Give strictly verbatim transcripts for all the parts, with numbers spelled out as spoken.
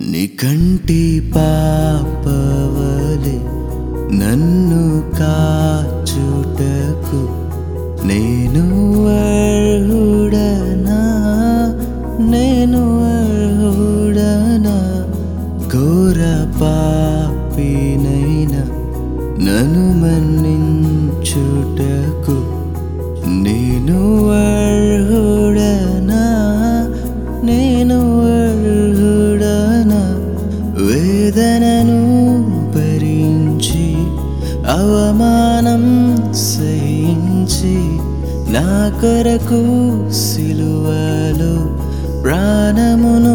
నికంటి పాపవలె నన్ను కాచుటకు నేను అర్హుడనా నేను అర్హుడనా ఘోర పాపినైనా నన్ను మన్నించుటకు నేను అర్హుడనా నేను అర్హుడనా వేదనను భరించి అవమానం సహించి నా కొరకు సిలువలో ప్రాణమును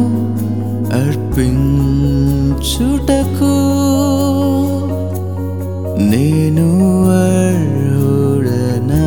అర్పించుటకు నేను అర్హుడనా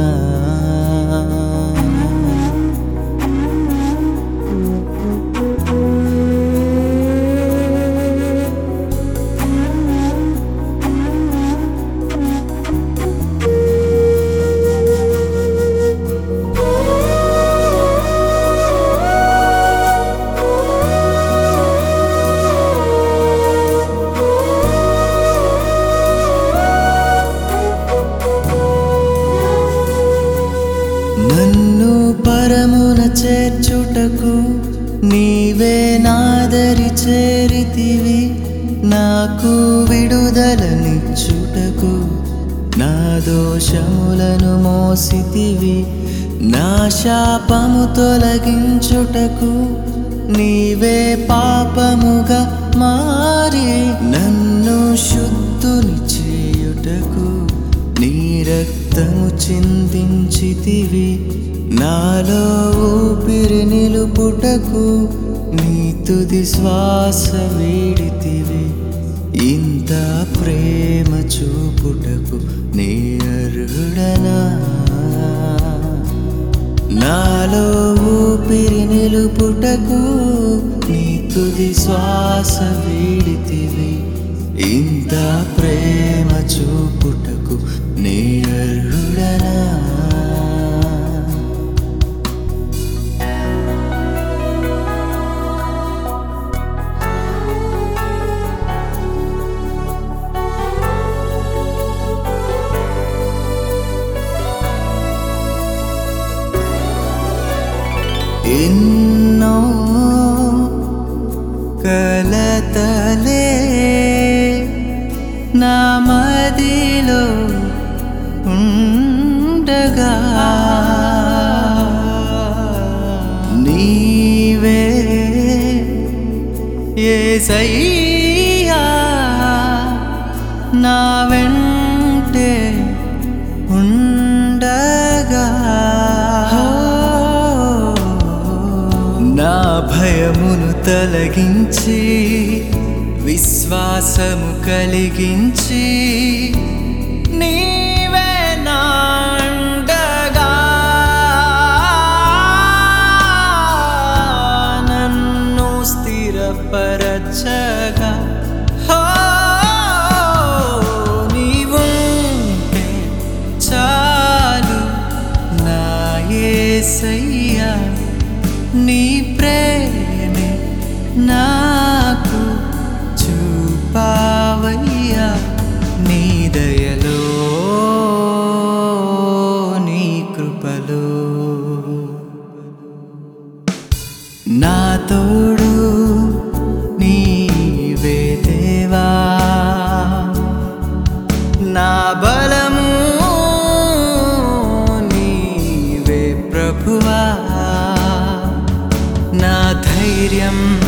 నన్ను పరమున చేర్చుటకు నీవే నాదరి చేరితివి నాకు విడుదలనిచ్చుటకు నా దోషములను మోసితివి నా శాపము తొలగించుటకు నీవే పాపముగా మారి నన్ను శుద్ధుని చేయుటకు నీ రక్తము చిందించితివి నాలో ఊపిరి నిలుపుటకు నీ తుది శ్వాస వీడితివి ఇంత ప్రేమ చూపుటకు నీ అర్హుడనా నాలో ఊపిరి నిలుపుటకు నీ తుది శ్వాస వీడితివి ఇంత ప్రేమ చూపుటకు నీ అర్హుడనా ఎన్నో కలతలే నా మదిలో ఉండగా నీవే యేసయ్యా నా వెంటే ఉండగా నా భయమును తొలగించి విశ్వాసము కలిగించి నీవే నా అండగా నన్ను స్థిరపరచగా నీవుంటే చాలు నా యేసయ్యా నీ ప్రేమే నాకు చూపావయ్యా నీ దయలో నీ కృపలో నా తోడు నీవే దేవా నా బలము నీవే ప్రభువా నా ధైర్యం